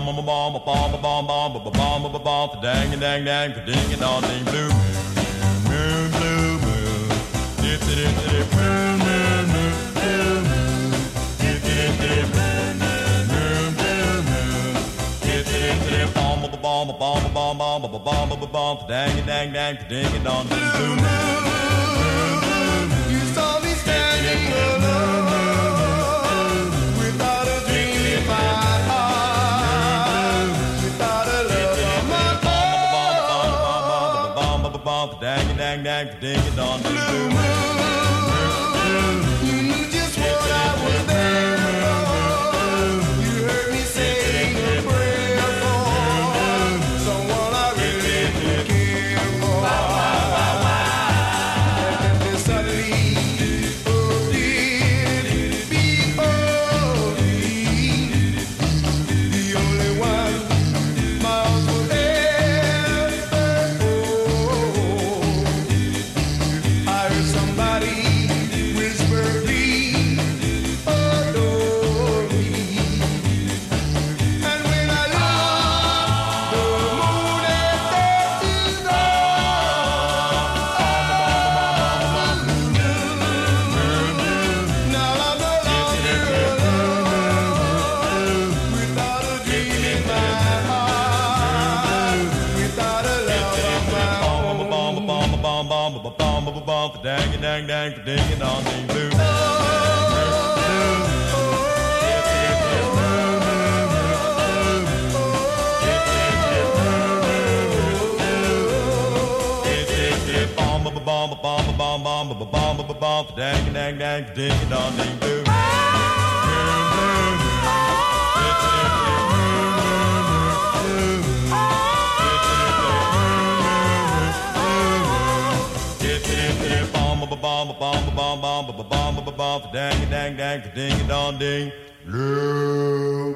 You saw me standing alone without a dream in my heart, without a love of my own. Blue moon, you knew just what I was there for. You heard me saying a prayer for someone I really did care for. And then suddenly, oh did it behold me, the only one my arms would ever hold. I heard somebody whisper, please adore me. And when I looked, the moon had danced now I'm no longer alone, without a dream in my heart, without a love of my own. Ding dong ding, blue.